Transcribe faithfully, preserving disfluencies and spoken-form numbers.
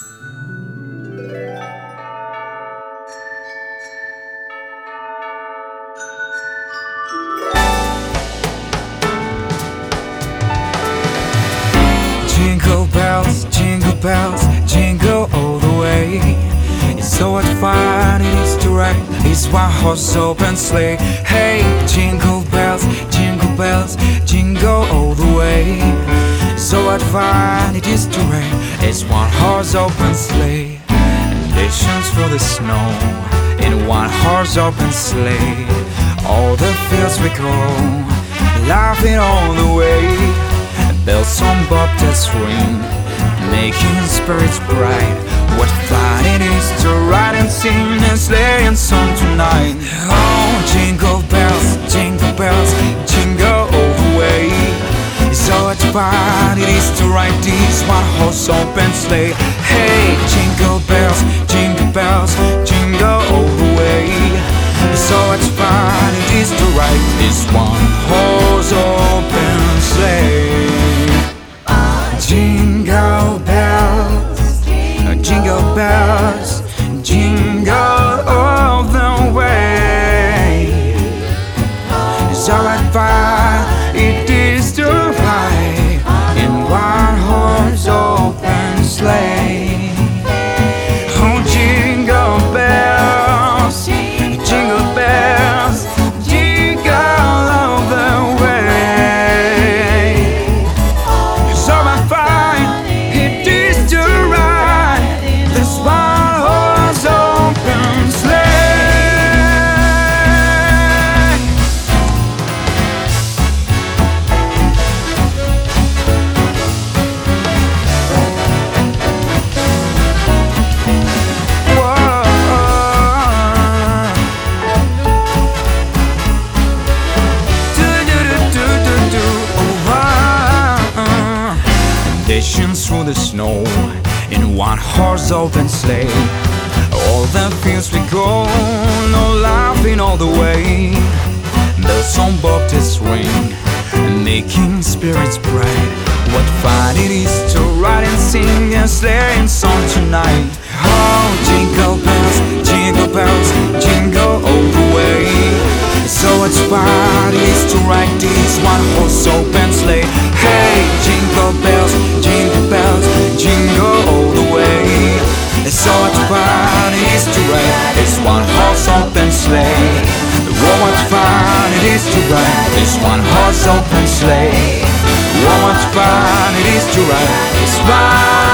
Jingle bells, jingle bells, jingle all the way. It's so much fun it is to ride this one horse open sleigh. Hey, jingle bells, jingle bells, jingle all the way. It's so much fun it is to ride this one horse open sleigh. And distance through the snow in one horse open sleigh. All the fields we go, laughing all the way. Bells on bobtails ring, making spirits bright. What fun it is to ride and sing and sleigh and song tonight. Oh, jingle bells, jingle bells, jingle all the way. It's so much fun it is to ride this one horse open sleigh. Hey, jingle bells, jingle bells, jingle all the way. It's so much fun it is to ride this one horse open sleigh. Jingle bells, jingle bells, jingle all the way. It's all right fun it is to ride in one horse open sleigh. Oh, jingle bells, jingle bells, jingle all the way. It's all right fun it is to ride this one horse open sleigh. Dashing through the snow in one horse open sleigh. All the fields we go, no laughing all the way. Bells on bobtails ring, making spirits bright. What fun it is to ride and sing and sleigh and song tonight. Oh, jingle bells, jingle bells, jingle all the way. So much fun it is to ride this one horse open sleigh. Hey, jingle bells, jingle bells, jingle all the way. It's so much fun it is to ride this one horse open sleigh. Oh, much fun it is to ride this one horse open sleigh. Oh, much fun it is to ride this one